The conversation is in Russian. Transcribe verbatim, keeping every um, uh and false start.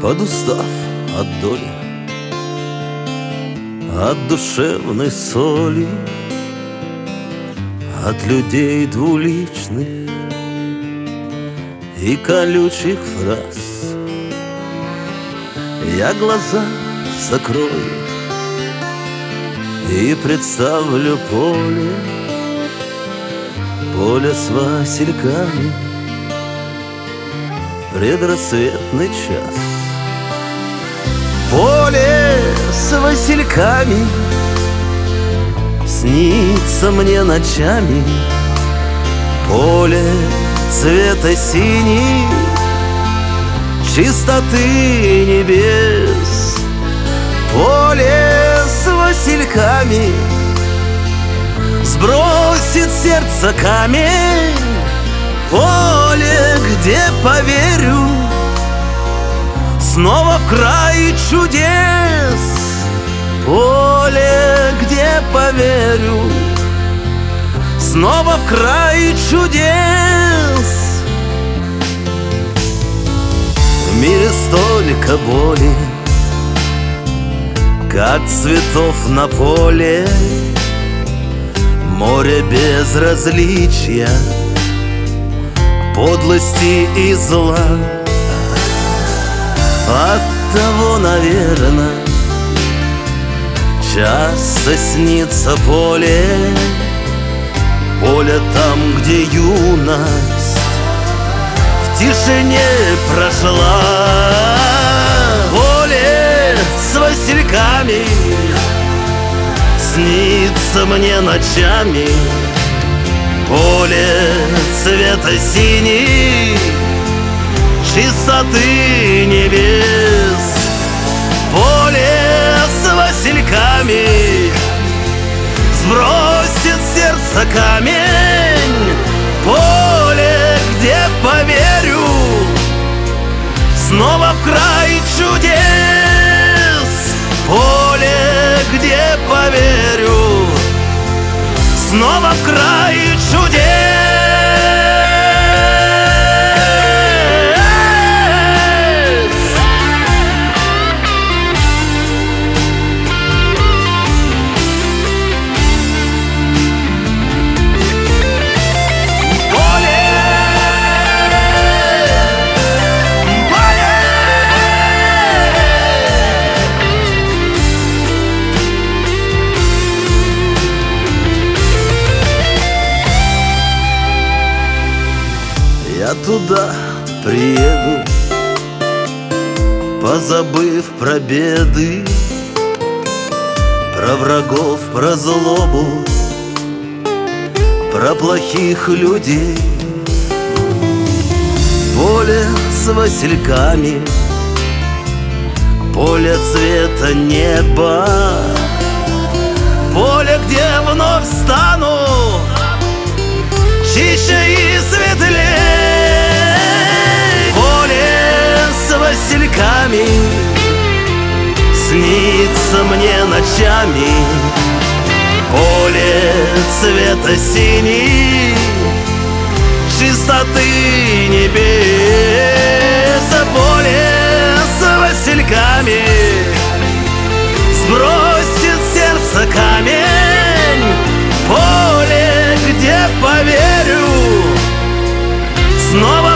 Подустав от доли, от душевной соли, от людей двуличных и колючих фраз, я глаза закрою и представлю поле, поле с васильками в предрассветный час. Поле с васильками снится мне ночами, поле цвета синий, чистоты небес. Поле с васильками сбросит сердце камень, поле, где поверю снова в край чудес. Поле, где поверю снова в край чудес. В мире столько боли, как цветов на поле, море безразличия, подлости и зла. Оттого, наверно, часто снится поле, поле там, где юность в тишине прошла. Поле с васильками снится мне ночами, поле цвета синий, чистоты небес. Поле с васильками сбросит сердце камень, поле, где поверю снова в край чудес. Поле, где поверю снова в край чудес. Я туда приеду, позабыв про беды, про врагов, про злобу, про плохих людей. Поле с васильками, поле цвета неба, поле, где вновь стану чище и светлее. Васильками снится мне ночами, поле цвета синий, чистоты небес. Поле с васильками сбросит сердце камень, поле, где поверю снова